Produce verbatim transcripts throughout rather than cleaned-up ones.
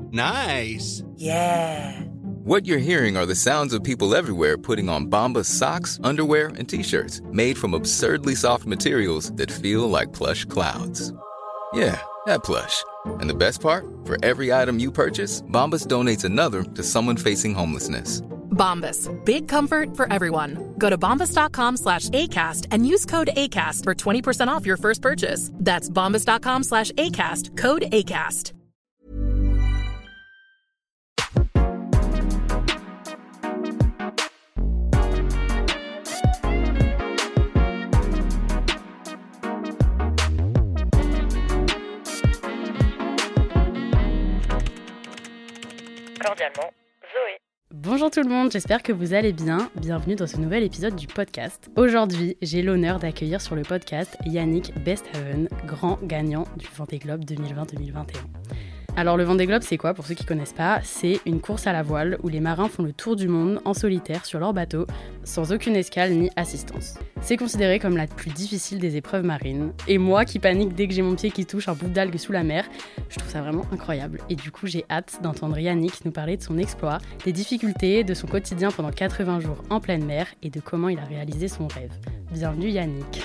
Nice. Yeah. What you're hearing are the sounds of people everywhere putting on Bombas socks, underwear, and T-shirts made from absurdly soft materials that feel like plush clouds. Yeah, that plush. And the best part? For every item you purchase, Bombas donates another to someone facing homelessness. Bombas. Big comfort for everyone. Go to bombas.com slash ACAST and use code ACAST for twenty percent off your first purchase. That's bombas.com slash ACAST. Code ACAST. Cordialement, Zoé. Bonjour tout le monde, j'espère que vous allez bien. Bienvenue dans ce nouvel épisode du podcast. Aujourd'hui, j'ai l'honneur d'accueillir sur le podcast Yannick Besthaven, grand gagnant du Vendée Globe deux mille vingt deux mille vingt et un. Alors le Vendée Globe, c'est quoi pour ceux qui ne connaissent pas? C'est une course à la voile où les marins font le tour du monde en solitaire sur leur bateau, sans aucune escale ni assistance. C'est considéré comme la plus difficile des épreuves marines. Et moi qui panique dès que j'ai mon pied qui touche un bout d'algue sous la mer, je trouve ça vraiment incroyable. Et du coup, j'ai hâte d'entendre Yannick nous parler de son exploit, des difficultés, de son quotidien pendant quatre-vingts jours en pleine mer et de comment il a réalisé son rêve. Bienvenue Yannick.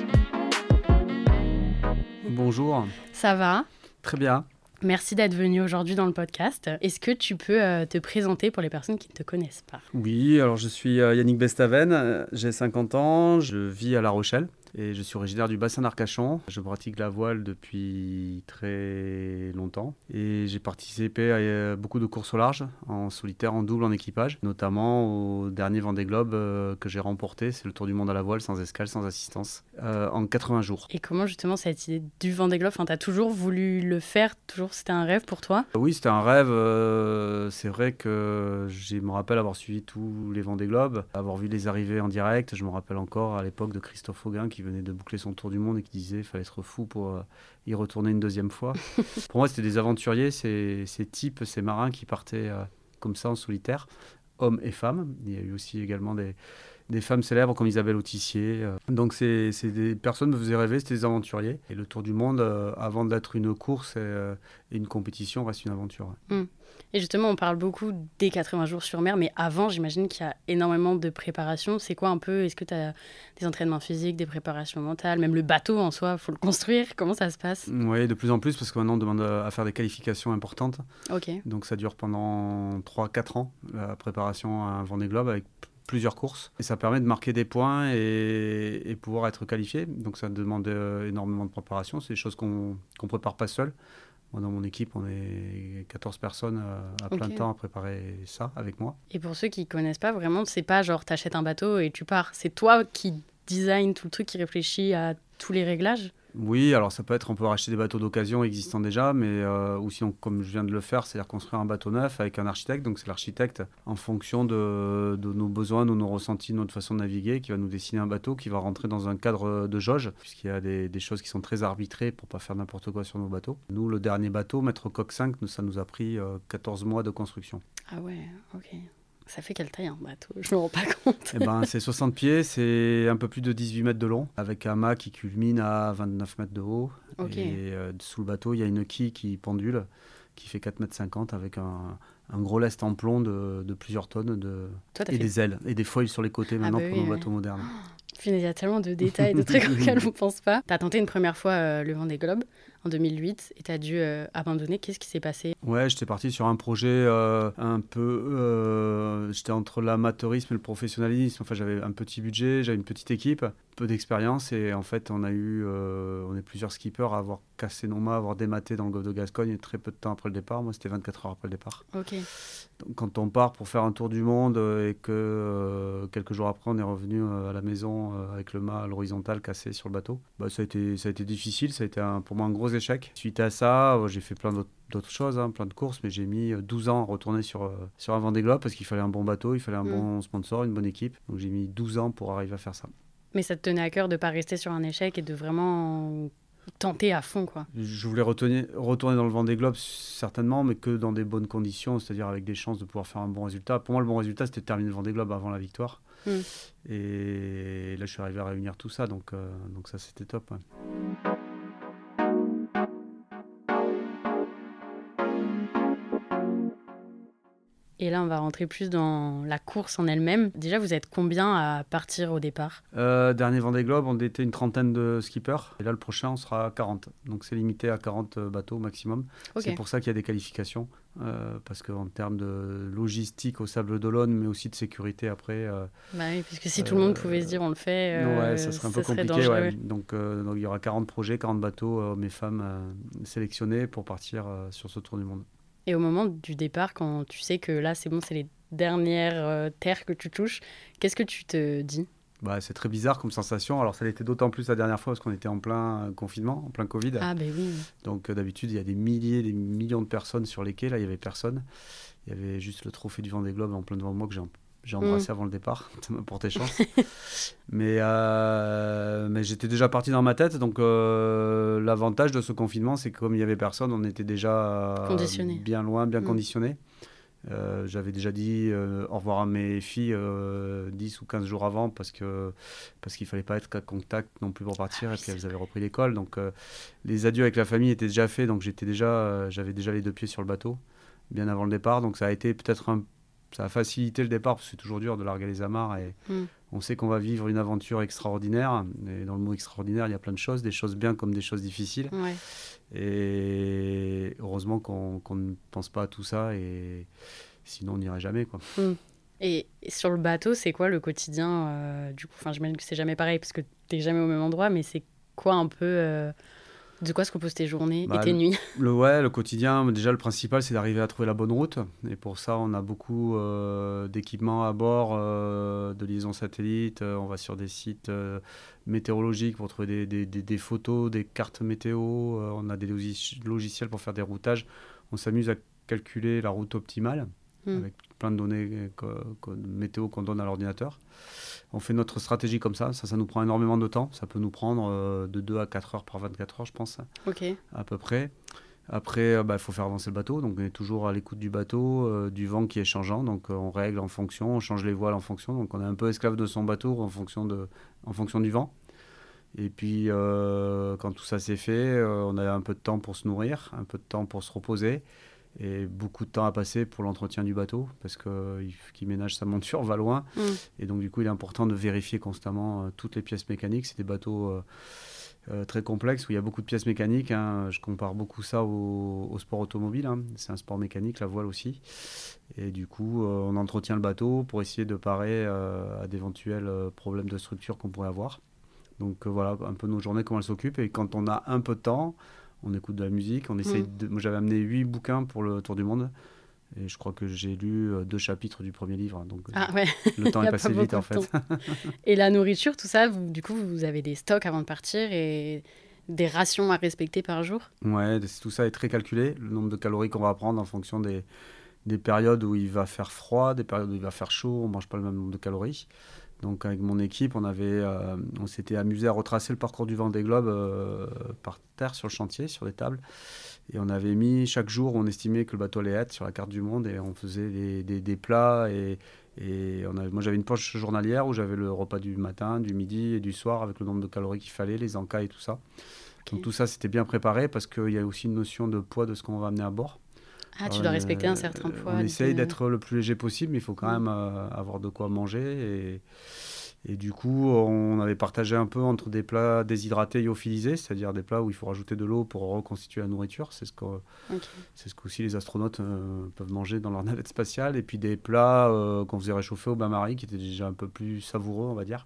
Bonjour. Ça va? Très bien. Merci d'être venu aujourd'hui dans le podcast. Est-ce que tu peux euh, te présenter pour les personnes qui ne te connaissent pas? Oui, alors je suis euh, Yannick Besthaven, euh, j'ai cinquante ans, je vis à La Rochelle et je suis originaire du bassin d'Arcachon. Je pratique la voile depuis très longtemps et j'ai participé à euh, beaucoup de courses au large, en solitaire, en double, en équipage, notamment au dernier Vendée Globe euh, que j'ai remporté, c'est le Tour du monde à la voile, sans escale, sans assistance, euh, en quatre-vingts jours. Et comment justement cette idée du Vendée Globe, enfin, t'as toujours voulu le faire, toujours c'était un rêve pour toi? Oui, c'était un rêve. Euh, c'est vrai que je me rappelle avoir suivi tous les Vendée Globe, avoir vu les arrivées en direct. Je me rappelle encore à l'époque de Christophe Auguin qui venait de boucler son tour du monde et qui disait qu'il fallait être fou pour euh, y retourner une deuxième fois. Pour moi, c'était des aventuriers, ces, ces types, ces marins qui partaient euh, comme ça en solitaire, hommes et femmes. Il y a eu aussi également des, des femmes célèbres comme Isabelle Autissier. Euh. Donc, c'est, c'est des personnes me faisaient rêver, c'était des aventuriers. Et le tour du monde, euh, avant d'être une course et, euh, et une compétition, reste une aventure. Mmh. Et justement, on parle beaucoup des quatre-vingts jours sur mer, mais avant, j'imagine qu'il y a énormément de préparation. C'est quoi un peu? Est-ce que tu as des entraînements physiques, des préparations mentales? Même le bateau en soi, il faut le construire. Comment ça se passe? Oui, de plus en plus, parce que maintenant, on demande à faire des qualifications importantes. Ok. Donc, ça dure pendant trois à quatre ans, la préparation à un Vendée Globe avec plusieurs courses. Et ça permet de marquer des points et, et pouvoir être qualifié. Donc, ça demande euh, énormément de préparation. C'est des choses qu'on ne prépare pas seul. Moi, dans mon équipe, on est quatorze personnes à plein Okay. temps à préparer ça avec moi. Et pour ceux qui ne connaissent pas vraiment, c'est pas genre t'achètes un bateau et tu pars. C'est toi qui design tout le truc, qui réfléchit à tous les réglages? Oui, alors ça peut être, on peut racheter des bateaux d'occasion existants déjà, mais euh, ou sinon, comme je viens de le faire, c'est-à-dire construire un bateau neuf avec un architecte. Donc c'est l'architecte, en fonction de, de nos besoins, de nos ressentis, de notre façon de naviguer, qui va nous dessiner un bateau qui va rentrer dans un cadre de jauge, puisqu'il y a des, des choses qui sont très arbitrées pour pas faire n'importe quoi sur nos bateaux. Nous, le dernier bateau, Maître Coq cinq, ça nous a pris euh, quatorze mois de construction. Ah ouais, ok. Ça fait quelle taille un bateau? Je me rends pas compte. Eh ben, c'est soixante pieds, c'est un peu plus de dix-huit mètres de long, avec un mât qui culmine à vingt-neuf mètres de haut. Ok. Et euh, sous le bateau, il y a une quille qui pendule, qui fait quatre mètres cinquante, avec un, un gros lest en plomb de, de plusieurs tonnes, de... Toi, t'as et fait... des ailes, et des foils sur les côtés maintenant bah pour oui, nos ouais. bateaux modernes. Il y a tellement de détails, de trucs auxquels on ne pense pas. Tu as tenté une première fois euh, le Vendée Globe en deux mille huit et tu as dû euh, abandonner. Qu'est-ce qui s'est passé? Ouais, j'étais parti sur un projet euh, un peu... Euh, j'étais entre l'amateurisme et le professionnalisme. Enfin, j'avais un petit budget, j'avais une petite équipe, peu d'expérience. Et en fait, on a eu... Euh, on est plusieurs skippers à avoir cassé nos mâts, à avoir dématé dans le golfe de Gascogne très peu de temps après le départ. Moi, c'était vingt-quatre heures après le départ. Ok. Donc, quand on part pour faire un tour du monde euh, et que euh, quelques jours après, on est revenu euh, à la maison euh, avec le mât à l'horizontale cassé sur le bateau, bah, ça, a été, ça a été difficile. Ça a été un, pour moi un gros échec. Suite à ça, euh, j'ai fait plein d'autres, d'autres choses, hein, plein de courses, mais j'ai mis douze ans à retourner sur, euh, sur un Vendée Globe parce qu'il fallait un bon bateau, il fallait un mmh. bon sponsor, une bonne équipe. Donc j'ai mis douze ans pour arriver à faire ça. Mais ça te tenait à cœur de ne pas rester sur un échec et de vraiment tenter à fond, quoi. Je voulais retourner, retourner dans le Vendée Globe, certainement, mais que dans des bonnes conditions, c'est-à-dire avec des chances de pouvoir faire un bon résultat. Pour moi, le bon résultat, c'était de terminer le Vendée Globe avant la victoire. Mmh. Et là, je suis arrivé à réunir tout ça, donc, euh, donc ça, c'était top. Ouais. Et là, on va rentrer plus dans la course en elle-même. Déjà, vous êtes combien à partir au départ ? euh, Dernier Vendée Globe, on était une trentaine de skippers. Et là, le prochain, on sera à quarante. Donc, c'est limité à quarante bateaux maximum. Okay. C'est pour ça qu'il y a des qualifications. Euh, parce qu'en termes de logistique au Sable d'Olonne, mais aussi de sécurité après... Euh, bah oui, parce que si euh, tout le monde pouvait se dire on le fait, euh, ouais, ça serait un peu ça compliqué. Ouais. Donc, euh, donc, il y aura quarante projets, quarante bateaux, hommes et femmes euh, sélectionnés pour partir euh, sur ce tour du monde. Et au moment du départ, quand tu sais que là, c'est bon, c'est les dernières euh, terres que tu touches, qu'est-ce que tu te dis ? Bah, c'est très bizarre comme sensation. Alors, ça l'était d'autant plus la dernière fois parce qu'on était en plein confinement, en plein Covid. Ah, ben oui. Donc, euh, d'habitude, il y a des milliers, des millions de personnes sur les quais. Là, il n'y avait personne. Il y avait juste le trophée du Vendée Globe en plein devant moi que j'ai, j'ai embrassé mmh. avant le départ. Ça m'a porté chance. mais, euh, mais j'étais déjà parti dans ma tête. Donc, euh, l'avantage de ce confinement, c'est que comme il n'y avait personne, on était déjà conditionné. bien loin, bien mmh. conditionné. Euh, j'avais déjà dit euh, au revoir à mes filles euh, dix ou quinze jours avant parce, que, parce qu'il ne fallait pas être à contact non plus pour partir. Ah, et puis elles avaient repris l'école. Donc euh, les adieux avec la famille étaient déjà faits. Donc j'étais déjà, euh, j'avais déjà les deux pieds sur le bateau bien avant le départ. Donc ça a été peut-être un, ça a facilité le départ parce que c'est toujours dur de larguer les amarres. Et mm. on sait qu'on va vivre une aventure extraordinaire. Et dans le mot extraordinaire, il y a plein de choses, des choses bien comme des choses difficiles. Ouais. Et heureusement qu'on, qu'on ne pense pas à tout ça et sinon on n'irait jamais, quoi. Mm. Et sur le bateau, c'est quoi le quotidien euh, du coup, enfin, j'imagine que c'est jamais pareil parce que t'es jamais au même endroit, mais c'est quoi un peu euh, de quoi se composent tes journées bah, et tes le, nuits ? le, Ouais, le quotidien, déjà le principal c'est d'arriver à trouver la bonne route et pour ça on a beaucoup euh, d'équipements à bord, euh, de liaison satellite, euh, on va sur des sites euh, météorologiques pour trouver des, des, des, des photos, des cartes météo, euh, on a des logiciels pour faire des routages, on s'amuse à calculer la route optimale mmh. avec plein de données que, que, météo qu'on donne à l'ordinateur. On fait notre stratégie comme ça, ça, ça nous prend énormément de temps, ça peut nous prendre euh, de deux à quatre heures par vingt-quatre heures je pense, okay. à peu près. Après, il bah, faut faire avancer le bateau, donc on est toujours à l'écoute du bateau, euh, du vent qui est changeant, donc euh, on règle en fonction, on change les voiles en fonction, donc on est un peu esclave de son bateau en fonction, de, en fonction du vent. Et puis, euh, quand tout ça s'est fait, euh, on a un peu de temps pour se nourrir, un peu de temps pour se reposer, et beaucoup de temps à passer pour l'entretien du bateau, parce que euh, qui ménage sa monture va loin. Mmh. Et donc, du coup, il est important de vérifier constamment euh, toutes les pièces mécaniques. C'est des bateaux... Euh, Euh, très complexe où il y a beaucoup de pièces mécaniques, hein. Je compare beaucoup ça au, au sport automobile, hein. C'est un sport mécanique, la voile aussi, et du coup euh, on entretient le bateau pour essayer de parer euh, à d'éventuels euh, problèmes de structure qu'on pourrait avoir. Donc euh, voilà un peu nos journées, comment elles s'occupent, et quand on a un peu de temps on écoute de la musique, on essaye mmh. de... Moi j'avais amené huit bouquins pour le Tour du Monde et je crois que j'ai lu deux chapitres du premier livre, donc ah, ouais. le temps est passé vite en fait. Et la nourriture, tout ça, vous, du coup, vous avez des stocks avant de partir et des rations à respecter par jour ? Ouais, tout ça est très calculé, le nombre de calories qu'on va prendre en fonction des, des périodes où il va faire froid, des périodes où il va faire chaud, on ne mange pas le même nombre de calories. Donc avec mon équipe, on, avait, euh, on s'était amusé à retracer le parcours du Vendée Globe euh, par terre, sur le chantier, sur les tables. Et on avait mis chaque jour, on estimait que le bateau allait être sur la carte du monde et on faisait des, des, des plats. Et, et on avait, moi j'avais une poche journalière où j'avais le repas du matin, du midi et du soir avec le nombre de calories qu'il fallait, les encas et tout ça. Okay. Donc tout ça c'était bien préparé parce qu'il y a aussi une notion de poids de ce qu'on va amener à bord. Ah, tu dois euh, respecter un certain poids. On essaye d'être le plus léger possible, mais il faut quand mmh. même euh, avoir de quoi manger. Et, et du coup, on avait partagé un peu entre des plats déshydratés et lyophilisés, c'est-à-dire des plats où il faut rajouter de l'eau pour reconstituer la nourriture. C'est ce que, okay. c'est ce qu'aussi les astronautes euh, peuvent manger dans leur navette spatiale. Et puis des plats euh, qu'on faisait réchauffer au bain-marie, qui étaient déjà un peu plus savoureux, on va dire.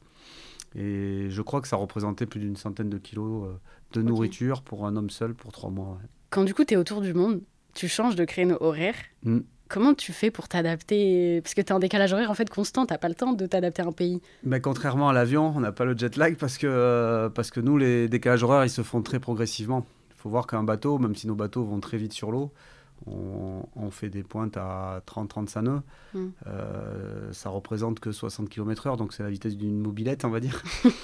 Et je crois que ça représentait plus d'une centaine de kilos euh, de okay. nourriture pour un homme seul pour trois mois. Ouais. Quand du coup, tu es autour du monde, tu changes de créneau horaire. Mm. Comment tu fais pour t'adapter ? Parce que tu es en décalage horaire en fait constant, tu n'as pas le temps de t'adapter à un pays. Mais contrairement à l'avion, on n'a pas le jet lag parce que, euh, parce que nous, les décalages horaires, ils se font très progressivement. Il faut voir qu'un bateau, même si nos bateaux vont très vite sur l'eau, on, on fait des pointes à trente à trente-cinq nœuds. Mm. Euh, ça représente que soixante kilomètres heure, donc c'est la vitesse d'une mobilette, on va dire.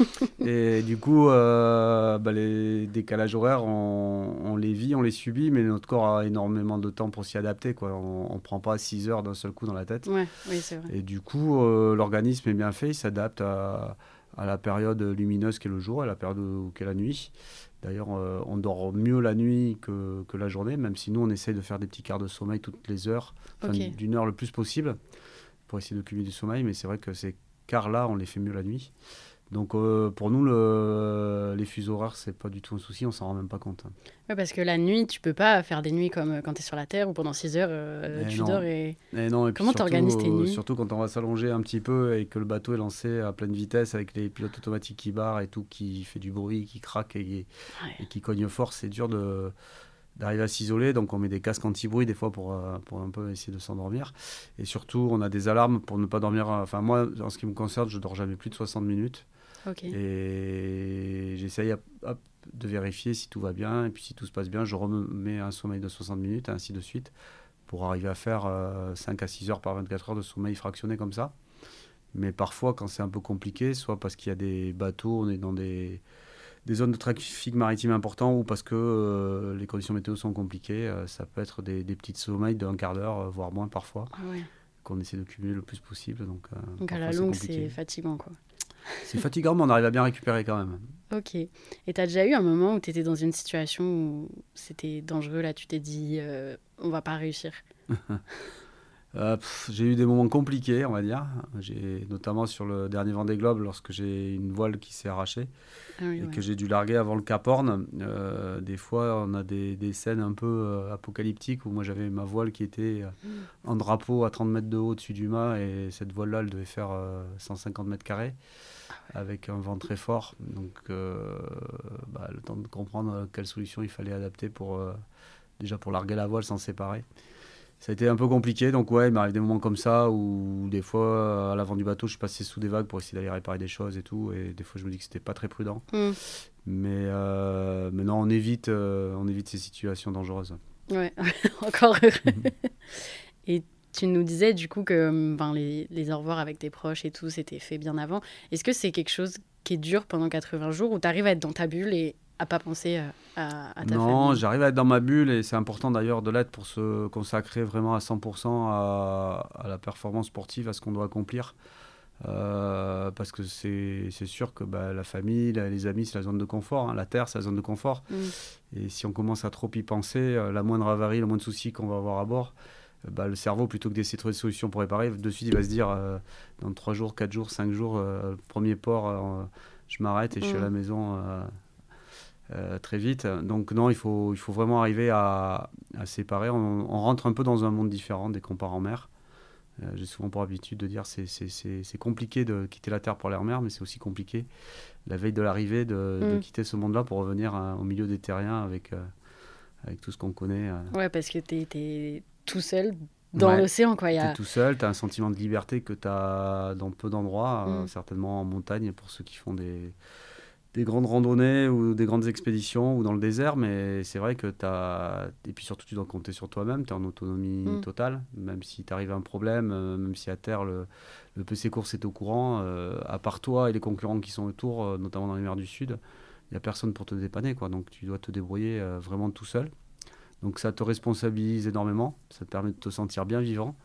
Et du coup, euh, bah les décalages horaires, on, on les vit, on les subit, mais notre corps a énormément de temps pour s'y adapter, quoi. On ne prend pas six heures d'un seul coup dans la tête. Ouais, oui, c'est vrai. Et du coup, euh, l'organisme est bien fait, il s'adapte à, à la période lumineuse qu'est le jour, à la période où qu'est la nuit. D'ailleurs, euh, on dort mieux la nuit que, que la journée, même si nous, on essaye de faire des petits quarts de sommeil toutes les heures, enfin, Ok. d'une heure le plus possible, pour essayer de cumuler du sommeil. Mais c'est vrai que ces quarts-là, on les fait mieux la nuit. Donc, euh, pour nous, le, les fuseaux horaires, c'est pas du tout un souci, on s'en rend même pas compte. Ouais, parce que la nuit, tu peux pas faire des nuits comme euh, quand tu es sur la Terre où pendant six heures, euh, Eh tu non. dors et... Et non, et puis Comment surtout, t'organises tes euh, nuits? surtout quand on va s'allonger un petit peu et que le bateau est lancé à pleine vitesse avec les pilotes automatiques qui barrent et tout, qui fait du bruit, qui craque et, et Ouais. qui cogne fort, c'est dur de, d'arriver à s'isoler. Donc on met des casques anti-bruit des fois pour, euh, pour un peu essayer de s'endormir. Et surtout, on a des alarmes pour ne pas dormir. Enfin, moi, en ce qui me concerne, je dors jamais plus de soixante minutes. Ok. Et j'essaye hop, hop, de vérifier si tout va bien. Et puis si tout se passe bien, je remets un sommeil de soixante minutes, et ainsi de suite, pour arriver à faire euh, cinq à six heures par vingt-quatre heures de sommeil fractionné comme ça. Mais parfois, quand c'est un peu compliqué, soit parce qu'il y a des bateaux, on est dans des, des zones de trafic maritime important, ou parce que euh, les conditions météo sont compliquées, euh, ça peut être des, des petits sommeils d'un quart d'heure, euh, voire moins parfois, Ah ouais. qu'on essaie de cumuler le plus possible. Donc, euh, Donc à parfois, la c'est longue, compliqué. c'est fatigant, quoi. C'est fatigant, mais on arrive à bien récupérer quand même. Ok. Et t'as déjà eu un moment où t'étais dans une situation où c'était dangereux, là, tu t'es dit, euh, on va pas réussir. Euh, pff, j'ai eu des moments compliqués, on va dire. J'ai, notamment sur le dernier Vendée Globe, lorsque j'ai une voile qui s'est arrachée Ah oui, et ouais. que j'ai dû larguer avant le Cap Horn. Euh, des fois, on a des, des scènes un peu euh, apocalyptiques où moi j'avais ma voile qui était euh, en drapeau à trente mètres de haut au-dessus du mât, et cette voile-là, elle devait faire euh, cent cinquante mètres carrés avec un vent très fort. Donc, euh, bah, le temps de comprendre quelle solution il fallait adapter pour, euh, déjà pour larguer la voile sans se séparer. Ça a été un peu compliqué, donc ouais, il m'arrive des moments comme ça où des fois, à l'avant du bateau, je suis passé sous des vagues pour essayer d'aller réparer des choses et tout, et des fois je me dis que c'était pas très prudent. Mm. Mais, euh, mais non, on évite, euh, on évite ces situations dangereuses. Ouais, encore heureux. Et tu nous disais du coup que ben, les, les au revoir avec tes proches et tout, c'était fait bien avant. Est-ce que c'est quelque chose qui est dur pendant quatre-vingts jours, où tu arrives à être dans ta bulle et à pas penser euh, à, à ta Non, famille? j'arrive à être dans ma bulle, et c'est important d'ailleurs de l'être pour se consacrer vraiment à cent pour cent à, à la performance sportive, à ce qu'on doit accomplir. Euh, parce que c'est, c'est sûr que bah, la famille, la- les amis, c'est la zone de confort, hein. La terre, c'est la zone de confort. Mm. Et si on commence à trop y penser, euh, la moindre avarie, le moindre souci qu'on va avoir à bord, euh, bah, le cerveau, plutôt que d'essayer de trouver des solutions pour réparer, de suite, il va se dire euh, dans trois jours, quatre jours, cinq jours, euh, premier port, euh, je m'arrête et je suis à la Mm. maison euh, euh, très vite. Donc non, il faut, il faut vraiment arriver à, à séparer. On, on rentre un peu dans un monde différent dès qu'on part en mer. Euh, j'ai souvent pour habitude de dire c'est c'est, c'est, c'est compliqué de quitter la terre pour aller en mer, mais c'est aussi compliqué la veille de l'arrivée de, Mm. de quitter ce monde-là pour revenir euh, au milieu des terriens avec, euh, avec tout ce qu'on connaît. euh. Ouais, parce que t'es, t'es tout seul dans Ouais. l'océan, quoi. Il y Tu es a... tout seul, tu as un sentiment de liberté que tu as dans peu d'endroits, euh, Mm. certainement en montagne pour ceux qui font des, des grandes randonnées ou des grandes expéditions ou dans le désert, mais c'est vrai que tu as... Et puis surtout, tu dois compter sur toi-même, tu es en autonomie Mm. totale, même si tu arrives à un problème, euh, même si à terre, le, le P C course est au courant, euh, à part toi et les concurrents qui sont autour, euh, notamment dans les mers du Sud, il n'y a personne pour te dépanner, quoi. Donc tu dois te débrouiller euh, vraiment tout seul. Donc ça te responsabilise énormément, ça te permet de te sentir bien vivant.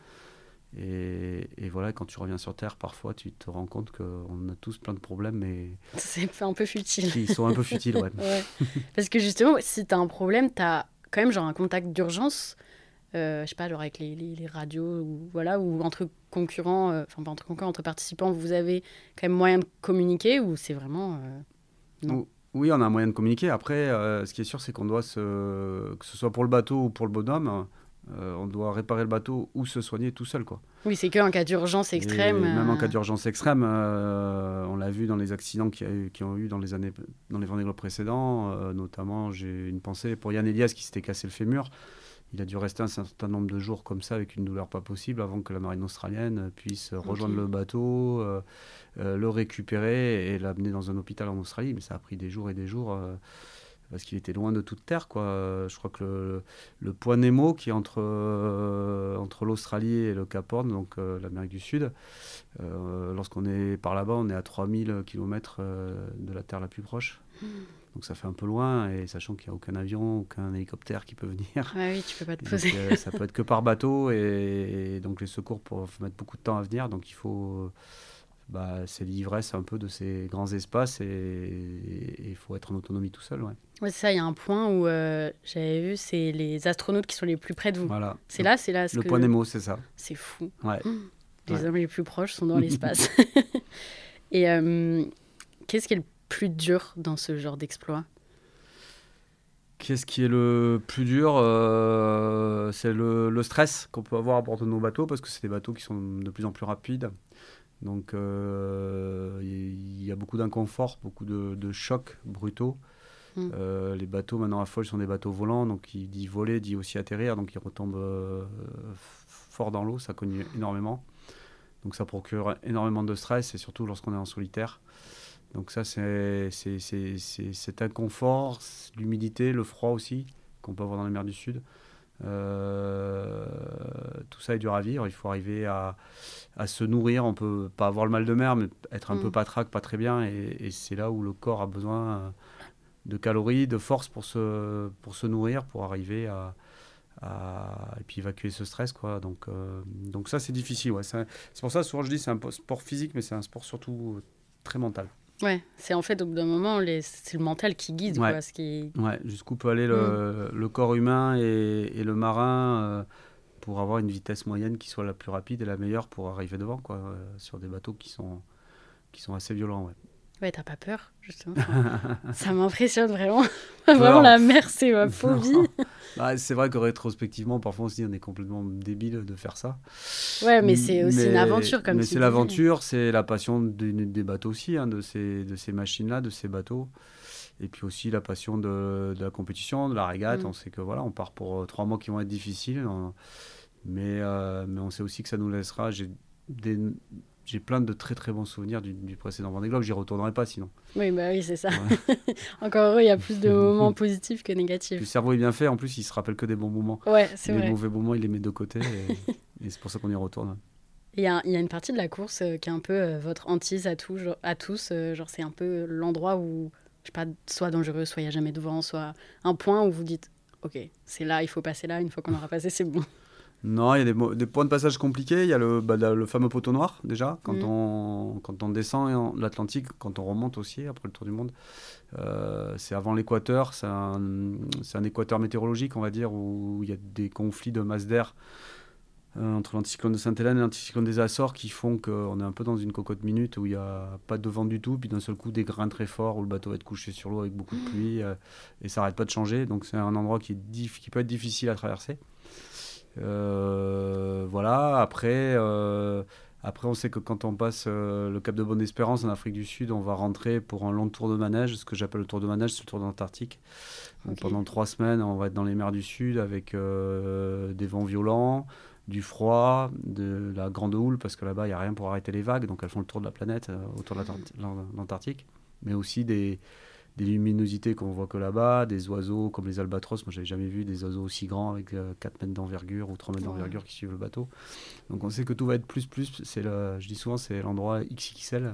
Et, et voilà, quand tu reviens sur Terre, parfois tu te rends compte qu'on a tous plein de problèmes, mais C'est un peu futile. qui sont un peu futiles. Ouais. Ouais. Parce que justement, si t'as un problème, t'as quand même genre un contact d'urgence, euh, je sais pas, genre avec les, les, les radios, ou voilà, ou entre concurrents, euh, enfin pas entre concurrents, entre participants, vous avez quand même moyen de communiquer, ou c'est vraiment... euh, non. Oui, on a un moyen de communiquer. Après, euh, ce qui est sûr, c'est qu'on doit, se... que ce soit pour le bateau ou pour le bonhomme, euh, on doit réparer le bateau ou se soigner tout seul, quoi. Oui, c'est qu'en cas d'urgence extrême... Et même en euh, cas d'urgence extrême, euh, on l'a vu dans les accidents qu'il y a eu, qui ont eu dans les années, dans les Vendée Globe précédents, euh, notamment, j'ai une pensée pour Yann Elias qui s'était cassé le fémur. Il a dû rester un certain nombre de jours comme ça avec une douleur pas possible avant que la marine australienne puisse rejoindre Ok. le bateau, euh, euh, le récupérer et l'amener dans un hôpital en Australie. Mais ça a pris des jours et des jours euh, parce qu'il était loin de toute terre, quoi. Euh, je crois que le, le point Nemo qui est entre, euh, entre l'Australie et le Cap Horn, donc euh, l'Amérique du Sud, euh, lorsqu'on est par là-bas, on est à trois mille kilomètres euh, de la terre la plus proche. Donc ça fait un peu loin, et sachant qu'il n'y a aucun avion, aucun hélicoptère qui peut venir. Ouais, oui, tu peux pas te Et poser. donc, euh, ça peut être que par bateau, et, et donc les secours peuvent mettre beaucoup de temps à venir. Donc il faut bah, c'est l'ivresse un peu de ces grands espaces et il faut être en autonomie tout seul. Ouais, ouais c'est ça, il y a un point où euh, j'avais vu, c'est les astronautes qui sont les plus près de vous. Voilà. C'est le, là, c'est là. Le que... point Nemo, c'est ça. C'est fou. Ouais. Les ouais. hommes les plus proches sont dans l'espace. Et euh, qu'est-ce qui est le plus dur dans ce genre d'exploit ? Qu'est-ce qui est le plus dur euh, C'est le, le stress qu'on peut avoir à bord de nos bateaux, parce que c'est des bateaux qui sont de plus en plus rapides. Donc, il euh, y, y a beaucoup d'inconfort, beaucoup de, de chocs brutaux. Mm. Euh, les bateaux, maintenant, à Folle, sont des bateaux volants. Donc, qui dit voler, dit aussi atterrir. Donc, ils retombent euh, fort dans l'eau. Ça cogne énormément. Donc, ça procure énormément de stress, et surtout lorsqu'on est en solitaire. Donc ça, c'est, c'est, c'est, c'est cet inconfort, l'humidité, le froid aussi, qu'on peut avoir dans les mers du Sud. Euh, tout ça est dur à vivre. Il faut arriver à, à se nourrir. On ne peut pas avoir le mal de mer, mais être un mmh. peu patraque, pas très bien. Et, et c'est là où le corps a besoin de calories, de force pour se, pour se nourrir, pour arriver à, à et puis évacuer ce stress, quoi. Donc, euh, donc ça, c'est difficile. Ouais. C'est, c'est pour ça, souvent, je dis c'est un sport physique, mais c'est un sport surtout très mental. Ouais, c'est en fait au bout d'un moment, les... c'est le mental qui guide. Ouais, quoi, ce qui... ouais, jusqu'où peut aller le, mmh. le corps humain et, et le marin euh, pour avoir une vitesse moyenne qui soit la plus rapide et la meilleure pour arriver devant, quoi, euh, sur des bateaux qui sont, qui sont assez violents. Ouais, ouais t'as pas peur, justement. Ça m'impressionne vraiment. Vraiment, la mer, c'est ma phobie. Bah, c'est vrai que rétrospectivement, parfois aussi, on est complètement débile de faire ça. Ouais, mais c'est aussi mais, une aventure, comme mais tu c'est dis. l'aventure, c'est la passion des, des bateaux aussi, hein, de ces, de ces machines-là, de ces bateaux. Et puis aussi la passion de, de la compétition, de la régate. Mm. On sait que voilà, on part pour trois mois qui vont être difficiles, on, mais, euh, mais on sait aussi que ça nous laissera. J'ai des, J'ai plein de très très bons souvenirs du, du précédent Vendée Globe, j'y retournerai pas sinon. Oui, bah oui, c'est ça. Ouais. Encore heureux, il y a plus de moments positifs que négatifs. Le cerveau est bien fait, en plus il se rappelle que des bons moments. Ouais, c'est les vrai. Les mauvais moments, il les met de côté et, et c'est pour ça qu'on y retourne. Il y a, il y a une partie de la course euh, qui est un peu euh, votre hantise à, tout, genre, à tous. Euh, genre c'est un peu l'endroit où, je sais pas, soit dangereux, soit il n'y a jamais de vent, soit un point où vous dites, ok, c'est là, il faut passer là, une fois qu'on aura passé, c'est bon. Non, il y a des, mo- des points de passage compliqués. Il y a le, bah, le fameux poteau noir, déjà, quand, mmh. on, quand on descend en, l'Atlantique, quand on remonte aussi, après le tour du monde. Euh, c'est avant l'équateur, c'est un, c'est un équateur météorologique, on va dire, où il y a des conflits de masse d'air euh, entre l'anticyclone de Sainte-Hélène et l'anticyclone des Açores qui font qu'on est un peu dans une cocotte minute où il n'y a pas de vent du tout, puis d'un seul coup, des grains très forts, où le bateau va être couché sur l'eau avec beaucoup de pluie, euh, et ça n'arrête pas de changer. Donc c'est un endroit qui, est diff- qui peut être difficile à traverser. Euh, voilà, après, euh, après on sait que quand on passe euh, le Cap de Bonne-Espérance en Afrique du Sud, on va rentrer pour un long tour de manège. Ce que j'appelle le tour de manège, c'est le tour d'Antarctique. Okay. Donc, pendant trois semaines, on va être dans les mers du Sud avec euh, des vents violents, du froid, de la grande houle, parce que là-bas, il n'y a rien pour arrêter les vagues. Donc elles font le tour de la planète, euh, autour de l'Antarctique. Mais aussi des... des luminosités qu'on voit que là-bas, des oiseaux comme les albatros. Moi, je n'avais jamais vu des oiseaux aussi grands avec euh, quatre mètres d'envergure ou trois mètres ouais. d'envergure qui suivent le bateau. Donc, on sait que tout va être plus, plus. C'est le, je dis souvent, c'est l'endroit X X L.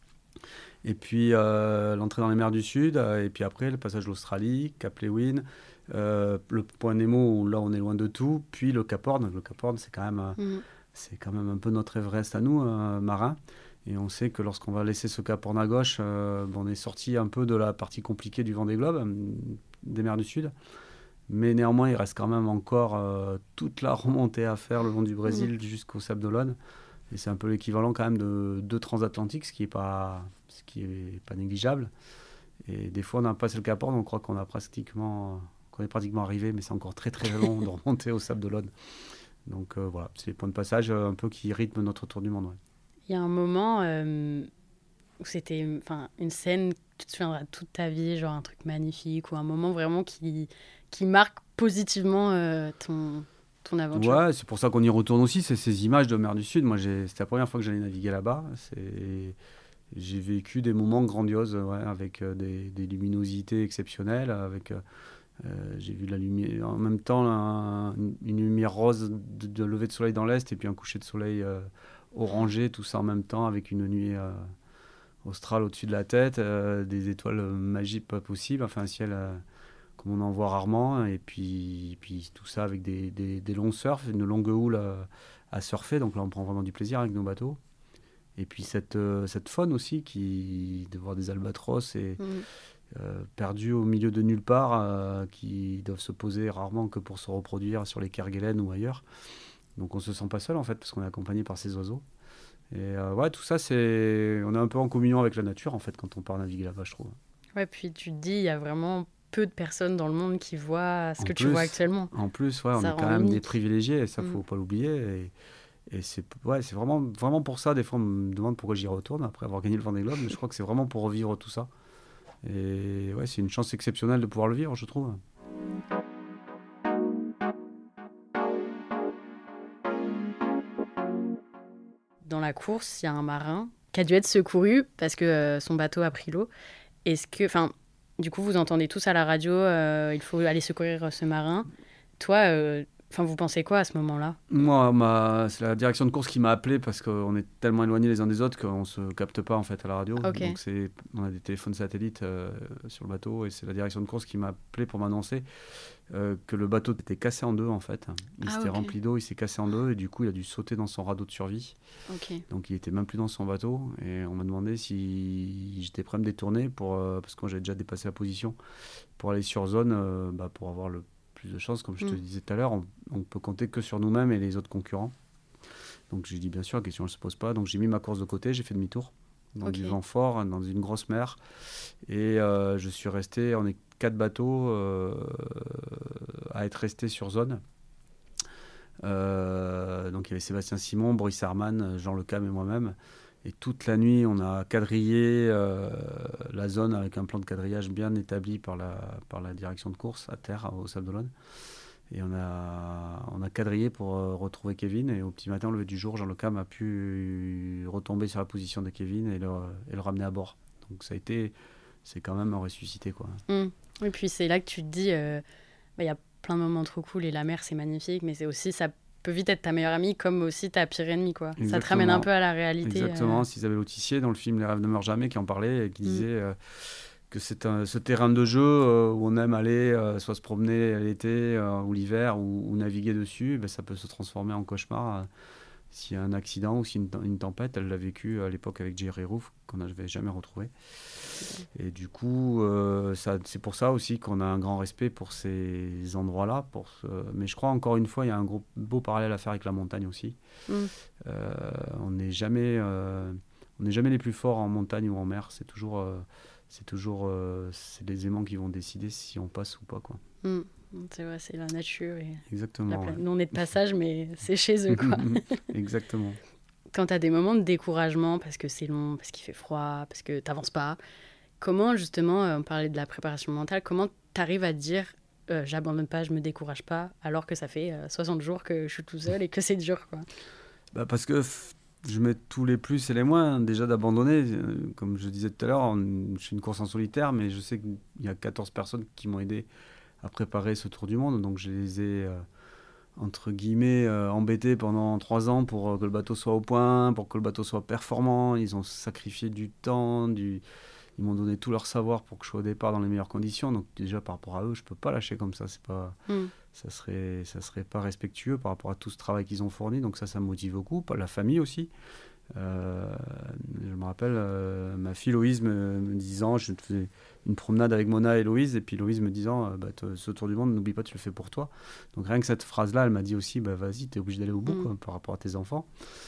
Et puis, euh, l'entrée dans les mers du Sud. Euh, et puis après, le passage de l'Australie, Cap Lewin, euh, le point Nemo, où là, on est loin de tout. Puis le Cap Horn. Le Cap Horn, c'est quand même, mmh. c'est quand même un peu notre Everest à nous, euh, marins. Et on sait que lorsqu'on va laisser ce Cap Horn à gauche, euh, on est sorti un peu de la partie compliquée du Vendée Globe, euh, des mers du Sud. Mais néanmoins, il reste quand même encore euh, toute la remontée à faire le long du Brésil mmh. jusqu'au Sable d'Olonne. Et c'est un peu l'équivalent quand même de deux transatlantiques, ce qui n'est pas, ce qui est pas négligeable. Et des fois, on a passé le Cap Horn, on croit qu'on, a pratiquement, qu'on est pratiquement arrivé, mais c'est encore très très long de remonter au Sable d'Olonne. Donc euh, voilà, c'est les points de passage euh, un peu qui rythment notre tour du monde. Ouais. Il y a un moment euh, où c'était une scène que tu te souviendras toute ta vie, genre un truc magnifique, ou un moment vraiment qui, qui marque positivement euh, ton, ton aventure. Ouais, c'est pour ça qu'on y retourne aussi, c'est ces images de mer du Sud. Moi, j'ai, c'était la première fois que j'allais naviguer là-bas. C'est, j'ai vécu des moments grandioses, ouais, avec euh, des, des luminosités exceptionnelles, avec... Euh, Euh, j'ai vu la lumière, en même temps un, une lumière rose de, de lever de soleil dans l'est et puis un coucher de soleil euh, orangé, tout ça en même temps avec une nuit euh, australe au-dessus de la tête, euh, des étoiles magiques pas possibles, enfin un ciel euh, comme on en voit rarement, et puis, puis tout ça avec des, des, des longs surfs, une longue houle à, à surfer, donc là on prend vraiment du plaisir avec nos bateaux. Et puis cette, euh, cette faune aussi, qui, de voir des albatros et, mmh. euh, perdus au milieu de nulle part, euh, qui doivent se poser rarement que pour se reproduire sur les Kerguelen ou ailleurs. Donc on ne se sent pas seul en fait, parce qu'on est accompagné par ces oiseaux. Et euh, ouais, tout ça, c'est... on est un peu en communion avec la nature en fait quand on part naviguer là-bas, je trouve. Ouais, puis tu te dis, il y a vraiment peu de personnes dans le monde qui voient ce en que plus, tu vois actuellement. En plus, ouais, on ça est quand même unique. des privilégiés, et ça, il mmh. ne faut pas l'oublier. Et, et c'est, ouais, c'est vraiment, vraiment pour ça, des fois, on me demande pourquoi j'y retourne après avoir gagné le Vendée Globe, mais je crois que c'est vraiment pour revivre tout ça. Et ouais, c'est une chance exceptionnelle de pouvoir le vivre, je trouve. Dans la course, il y a un marin qui a dû être secouru parce que euh, son bateau a pris l'eau. Est-ce que, enfin, du coup, vous entendez tous à la radio, euh, il faut aller secourir ce marin. Toi, euh, enfin, vous pensez quoi à ce moment-là ? Moi, ma... c'est la direction de course qui m'a appelé parce qu'on est tellement éloignés les uns des autres qu'on ne se capte pas en fait à la radio. Okay. Donc c'est... on a des téléphones satellites euh, sur le bateau, et c'est la direction de course qui m'a appelé pour m'annoncer euh, que le bateau était cassé en deux en fait. Il ah, s'était okay. rempli d'eau, il s'est cassé en deux, et du coup il a dû sauter dans son radeau de survie. Okay. Donc il était même plus dans son bateau, et on m'a demandé si j'étais prêt à me détourner pour, euh, parce que moi j'avais déjà dépassé la position pour aller sur zone, euh, bah, pour avoir le plus de chance. Comme je te mmh. disais tout à l'heure, on, on peut compter que sur nous-mêmes et les autres concurrents. Donc j'ai dit bien sûr, la question ne se pose pas. Donc j'ai mis ma course de côté, j'ai fait demi-tour dans okay. du vent fort, dans une grosse mer, et euh, je suis resté, on est quatre bateaux euh, à être restés sur zone. Euh, donc il y avait Sébastien Simon, Brice Herman, Jean Lecam et moi-même. Et toute la nuit, on a quadrillé euh, la zone avec un plan de quadrillage bien établi par la, par la direction de course à terre, au Sable d'Olonne. Et on a, on a quadrillé pour euh, retrouver Kevin. Et au petit matin, au lever du jour, Jean Lecam a pu retomber sur la position de Kevin et le, et le ramener à bord. Donc ça a été, c'est quand même un ressuscité, quoi. Mmh. Et puis c'est là que tu te dis, il euh, bah, y a plein de moments trop cool et la mer, c'est magnifique, mais c'est aussi, ça peut vite être ta meilleure amie comme aussi ta pire ennemie, quoi. Exactement. Ça te ramène un peu à la réalité. Exactement. Euh... C'est Isabelle Autissier dans le film Les rêves ne meurent jamais qui en parlait et qui mmh. disait euh, que c'est un, ce terrain de jeu euh, où on aime aller, euh, soit se promener l'été euh, ou l'hiver, ou, ou naviguer dessus, ben, ça peut se transformer en cauchemar euh, s'il y a un accident ou s'il y a une, une tempête. Elle l'a vécu à l'époque avec Jerry Roof, qu'on n'avait jamais retrouvé. Et du coup, euh, ça, c'est pour ça aussi qu'on a un grand respect pour ces endroits-là. Pour ce... Mais je crois, encore une fois, il y a un gros, beau parallèle à faire avec la montagne aussi. Mm. Euh, on n'est jamais, euh, on n'est jamais les plus forts en montagne ou en mer. C'est toujours, euh, c'est toujours euh, c'est les aimants qui vont décider si on passe ou pas, quoi. Mm. C'est vrai, c'est la nature. Et exactement. La ouais. Nous, on est de passage, mais c'est chez eux, quoi. Exactement. Quand tu as des moments de découragement, parce que c'est long, parce qu'il fait froid, parce que tu n'avances pas, comment, justement, on parlait de la préparation mentale, comment tu arrives à te dire euh, j'abandonne pas, je me décourage pas, alors que ça fait euh, soixante jours que je suis tout seul et que c'est dur, quoi. Bah parce que f- je mets tous les plus et les moins, déjà d'abandonner. Euh, comme je disais tout à l'heure, on, je suis une course en solitaire, mais je sais qu'il y a quatorze personnes qui m'ont aidé à préparer ce tour du monde, donc je les ai... Euh, entre guillemets, euh, embêtés pendant trois ans pour euh, que le bateau soit au point, pour que le bateau soit performant. Ils ont sacrifié du temps, du... ils m'ont donné tout leur savoir pour que je sois au départ dans les meilleures conditions. Donc déjà, par rapport à eux, je ne peux pas lâcher comme ça. C'est pas... mm. Ça serait, ça serait pas respectueux par rapport à tout ce travail qu'ils ont fourni. Donc ça, ça me motive beaucoup. La famille aussi. Euh, je me rappelle, euh, ma fille Loïse me, me disant, je faisais une promenade avec Mona et Loïse, et puis Loïse me disant, euh, bah, ce tour du monde, n'oublie pas, tu le fais pour toi. Donc rien que cette phrase-là, elle m'a dit aussi, bah, vas-y, t'es obligé d'aller au bout, mmh. quoi, par rapport à tes enfants.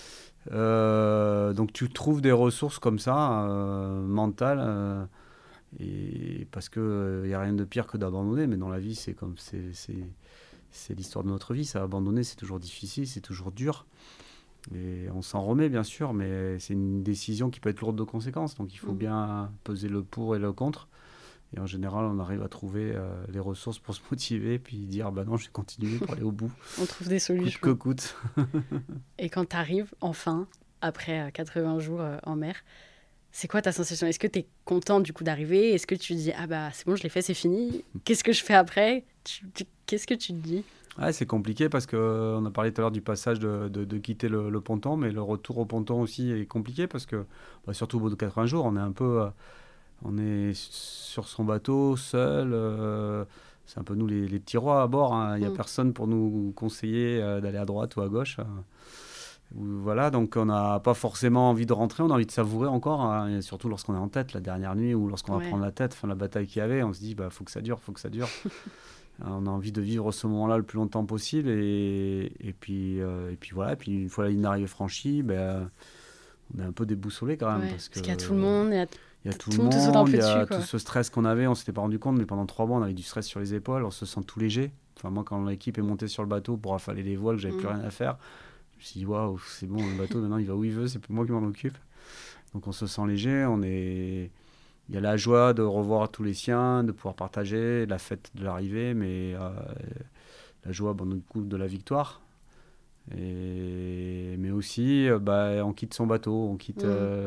Euh, donc tu trouves des ressources comme ça, euh, mentales, euh, et parce qu'il n'y euh, a rien de pire que d'abandonner, mais dans la vie, c'est comme c'est, c'est, c'est l'histoire de notre vie. Ça, abandonner, c'est toujours difficile, c'est toujours dur. Et on s'en remet bien sûr, mais c'est une décision qui peut être lourde de conséquences, donc il faut mmh. bien peser le pour et le contre, et en général on arrive à trouver euh, les ressources pour se motiver, puis dire bah non, je vais continuer pour aller au bout. On trouve des solutions. Coûte que coûte. Et quand tu arrives enfin, après quatre-vingts jours euh, en mer, c'est quoi ta sensation ? Est-ce que tu es content du coup d'arriver ? Est-ce que tu te dis ah bah c'est bon, je l'ai fait, c'est fini ? Qu'est-ce que je fais après ? tu, tu, Qu'est-ce que tu te dis ? Ouais, c'est compliqué parce qu'on a parlé tout à l'heure du passage de, de, de quitter le, le ponton, mais le retour au ponton aussi est compliqué parce que, bah, surtout au bout de quatre-vingts jours, on est un peu, euh, on est sur son bateau, seul. Euh, c'est un peu nous les, les petits rois à bord. Il hein. n'y a mmh. personne pour nous conseiller euh, d'aller à droite ou à gauche. Voilà, donc on n'a pas forcément envie de rentrer, on a envie de savourer encore, hein, et surtout lorsqu'on est en tête la dernière nuit ou lorsqu'on Ouais. va prendre la tête, enfin la bataille qu'il y avait, on se dit bah faut que ça dure, faut que ça dure. On a envie de vivre ce moment-là le plus longtemps possible et, et puis euh, et puis voilà, et puis une fois la ligne d'arrivée franchie, ben on est un peu déboussolé quand même Ouais, parce, parce que qu'il y a tout le monde, il y a il y a tout, tout le le monde te saute un monde, peu il y a dessus, quoi. tout ce stress qu'on avait, on s'était pas rendu compte, mais pendant trois mois on avait du stress sur les épaules, on se sent tout léger. Enfin moi quand l'équipe est montée sur le bateau pour affaler les voiles, que j'avais Mm. plus rien à faire. Je me suis dit, waouh, c'est bon, le bateau, maintenant, il va où il veut, c'est plus moi qui m'en occupe. Donc, on se sent léger, on est... Il y a la joie de revoir tous les siens, de pouvoir partager la fête de l'arrivée, mais euh, la joie, bon, du coup, de la victoire. Et... Mais aussi, euh, bah, on quitte son bateau, on quitte... Mm. Euh,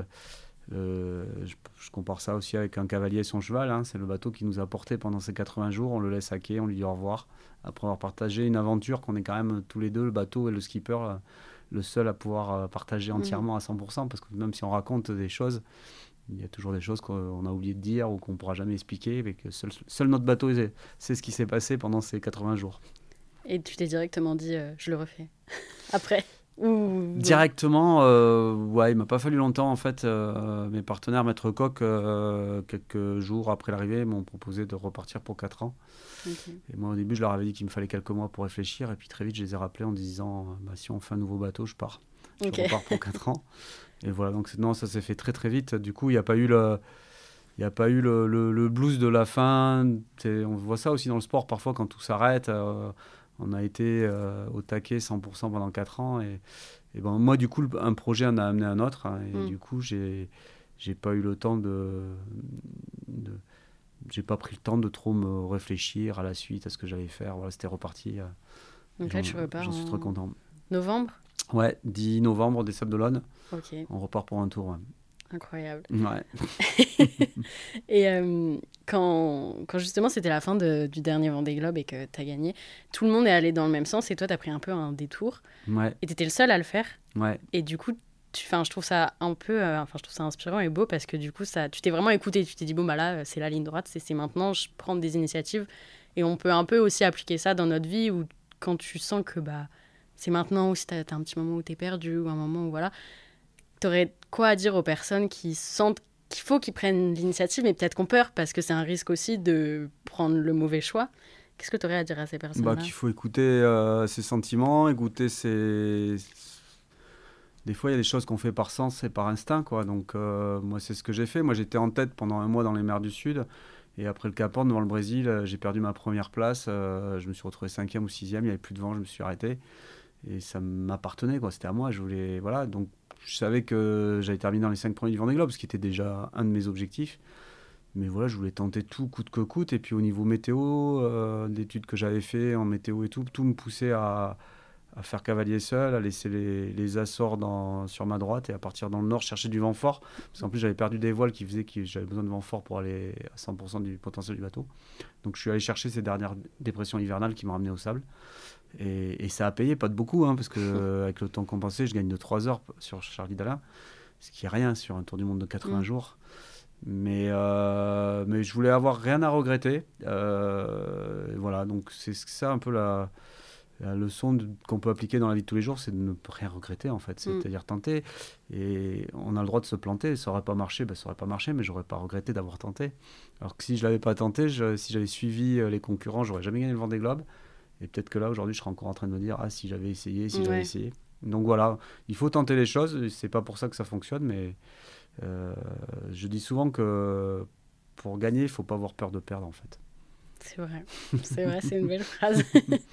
euh, je, je compare ça aussi avec un cavalier et son cheval, hein, c'est le bateau qui nous a portés pendant ces quatre-vingts jours, on le laisse à quai, on lui dit au revoir. Après avoir partagé une aventure qu'on est quand même tous les deux, le bateau et le skipper, euh, le seul à pouvoir euh, partager entièrement à cent pour cent, parce que même si on raconte des choses, il y a toujours des choses qu'on a oublié de dire ou qu'on ne pourra jamais expliquer, mais que seul, seul notre bateau sait ce qui s'est passé pendant ces quatre-vingts jours. Et tu t'es directement dit, euh, je le refais après ou... Directement, euh, ouais, il m'a pas fallu longtemps en fait. Euh, mes partenaires, Maître Coq, euh, quelques jours après l'arrivée, m'ont proposé de repartir pour quatre ans. Okay. Et moi, au début, je leur avais dit qu'il me fallait quelques mois pour réfléchir. Et puis très vite, je les ai rappelés en disant bah, si on fait un nouveau bateau, je pars. Je okay. repars pour quatre ans. Et voilà, donc non, ça s'est fait très très vite. Du coup, il n'y a pas eu le. Il n'y a pas eu le, le, le blues de la fin. C'est, on voit ça aussi dans le sport, parfois, quand tout s'arrête. Euh, on a été euh, au taquet cent pour cent pendant quatre ans. Et, et ben, moi, du coup, un projet en a amené un autre. Hein, et mm. du coup, j'ai, j'ai pas eu le temps de, de... J'ai pas pris le temps de trop me réfléchir à la suite, à ce que j'allais faire. Voilà, c'était reparti. Euh, Donc là, tu repars J'en suis en... très content. Novembre ? Ouais, dix novembre, des Sables d'Olonne. Ok. On repart pour un tour. Ouais. Incroyable. Ouais. Et euh, quand, quand justement c'était la fin de, du dernier Vendée Globe et que tu as gagné, tout le monde est allé dans le même sens et toi, tu as pris un peu un détour. Ouais. Et tu étais le seul à le faire. Ouais. Et du coup, tu, je trouve ça un peu euh, enfin, je trouve ça inspirant et beau parce que du coup, ça, tu t'es vraiment écouté. Tu t'es dit, bon, bah là, c'est la ligne droite, c'est, c'est maintenant, je prends des initiatives. Et on peut un peu aussi appliquer ça dans notre vie où quand tu sens que bah, c'est maintenant ou si tu as un petit moment où tu es perdu ou un moment où voilà. Tu aurais quoi à dire aux personnes qui sentent qu'il faut qu'ils prennent l'initiative, mais peut-être qu'on peur parce que c'est un risque aussi de prendre le mauvais choix. Qu'est-ce que tu aurais à dire à ces personnes-là ? Bah, qu'il faut écouter euh, ses sentiments, écouter ses... Des fois, il y a des choses qu'on fait par sens et par instinct, quoi. Donc, euh, moi, c'est ce que j'ai fait. Moi, j'étais en tête pendant un mois dans les mers du Sud. Et après le Cap Horn, devant le Brésil, j'ai perdu ma première place. Euh, je me suis retrouvé cinquième ou sixième. Il n'y avait plus de vent, je me suis arrêté. Et ça m'appartenait, quoi. C'était à moi. Je voulais... Voilà, donc... Je savais que j'allais terminer dans les cinq premiers du Vendée Globe, ce qui était déjà un de mes objectifs. Mais voilà, je voulais tenter tout coûte que coûte. Et puis au niveau météo, euh, d'études que j'avais fait en météo et tout, tout me poussait à, à faire cavalier seul, à laisser les, les Açores dans, sur ma droite et à partir dans le nord chercher du vent fort. Parce qu'en plus, j'avais perdu des voiles qui faisaient que j'avais besoin de vent fort pour aller à cent pour cent du potentiel du bateau. Donc je suis allé chercher ces dernières dépressions hivernales qui m'ont ramené au sable. Et, et ça a payé, pas de beaucoup, hein, parce qu'avec le temps compensé, je gagne de trois heures sur Charlie Dalin, ce qui est rien sur un tour du monde de quatre-vingts mmh. jours. Mais, euh, mais je voulais avoir rien à regretter. Euh, voilà, donc c'est ça un peu la, la leçon de, qu'on peut appliquer dans la vie de tous les jours, c'est de ne rien regretter, en fait. C'est-à-dire mmh. tenter. Et on a le droit de se planter. Ça n'aurait pas marché, ben, ça n'aurait pas marché, mais je n'aurais pas regretté d'avoir tenté. Alors que si je ne l'avais pas tenté, je, si j'avais suivi les concurrents, je n'aurais jamais gagné le Vendée Globe. Et peut-être que là, aujourd'hui, je serais encore en train de me dire « Ah, si j'avais essayé, si ouais. j'avais essayé ». Donc voilà, il faut tenter les choses. C'est pas pour ça que ça fonctionne, mais euh, je dis souvent que pour gagner, il faut pas avoir peur de perdre, en fait. C'est vrai, c'est vrai, c'est une belle phrase.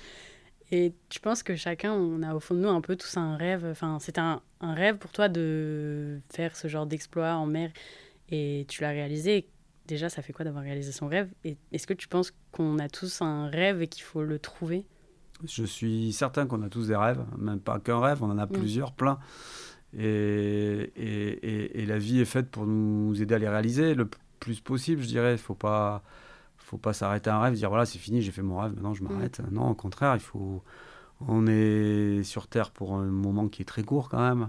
Et tu penses que chacun, on a au fond de nous un peu tous un rêve. Enfin, c'est un, un rêve pour toi de faire ce genre d'exploit en mer et tu l'as réalisé. Déjà, ça fait quoi d'avoir réalisé son rêve ? Et est-ce que tu penses qu'on a tous un rêve et qu'il faut le trouver ? Je suis certain qu'on a tous des rêves, même pas qu'un rêve, on en a mmh. plusieurs, plein. Et, et, et, et la vie est faite pour nous aider à les réaliser le plus possible, je dirais. Il ne faut pas, faut pas s'arrêter à un rêve, dire voilà, c'est fini, j'ai fait mon rêve, maintenant je m'arrête. Mmh. Non, au contraire, il faut... on est sur Terre pour un moment qui est très court quand même.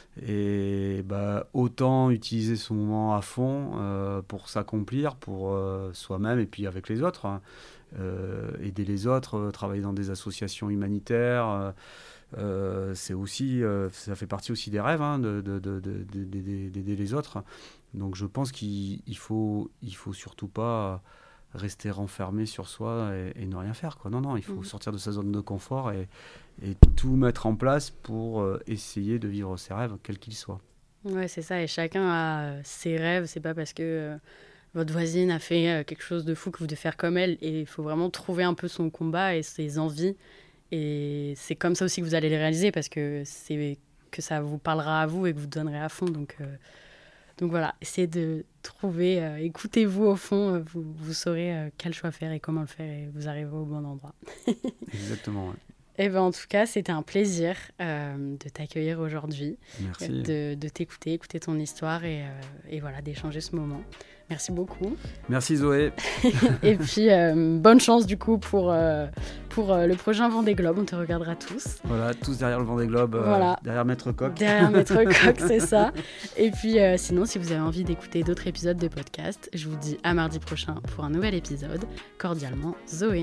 Et bah, autant utiliser ce moment à fond euh, pour s'accomplir, pour euh, soi-même et puis avec les autres, hein. euh, aider les autres, euh, travailler dans des associations humanitaires, euh, euh, c'est aussi, euh, ça fait partie aussi des rêves, hein, de, de, de, de, de, de, d'aider les autres. Donc je pense qu'il il faut, il faut surtout pas rester renfermé sur soi et, et ne rien faire, quoi. Non, non, il faut mmh. sortir de sa zone de confort et, et tout mettre en place pour euh, essayer de vivre ses rêves, quels qu'ils soient. Ouais, c'est ça. Et chacun a ses rêves. C'est pas parce que euh, votre voisine a fait euh, quelque chose de fou que vous devez faire comme elle. Et il faut vraiment trouver un peu son combat et ses envies. Et c'est comme ça aussi que vous allez les réaliser, parce que c'est que ça vous parlera à vous et que vous donnerez à fond. Donc, euh, donc voilà, essayez de trouver, euh, écoutez-vous au fond, euh, vous, vous saurez euh, quel choix faire et comment le faire, et vous arriverez au bon endroit. Exactement, ouais. Et ben, en tout cas, c'était un plaisir euh, de t'accueillir aujourd'hui. Merci. De, de t'écouter, écouter ton histoire et, euh, et voilà, d'échanger ce moment. Merci beaucoup. Merci Zoé. Et puis, euh, bonne chance du coup pour, euh, pour euh, le prochain Vendée Globe. On te regardera tous. Voilà, tous derrière le Vendée Globe, euh, voilà. derrière Maître Coq. Derrière Maître Coq, c'est ça. Et puis, euh, sinon, si vous avez envie d'écouter d'autres épisodes de podcast, je vous dis à mardi prochain pour un nouvel épisode. Cordialement, Zoé.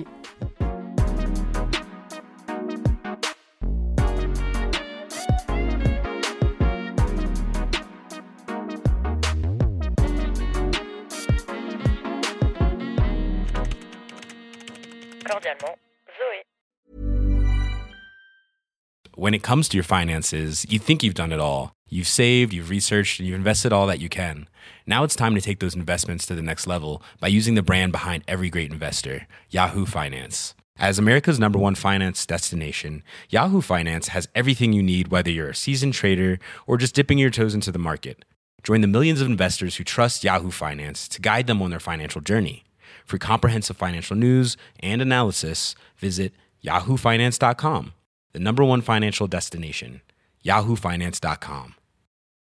Cordialement, Zoé. When it comes to your finances, you think you've done it all. You've saved, you've researched, and you've invested all that you can. Now it's time to take those investments to the next level by using the brand behind every great investor, Yahoo Finance. As America's number one finance destination, Yahoo Finance has everything you need, whether you're a seasoned trader or just dipping your toes into the market. Join the millions of investors who trust Yahoo Finance to guide them on their financial journey. For comprehensive financial news and analysis, visit yahoo finance dot com, the number one financial destination, yahoo finance dot com.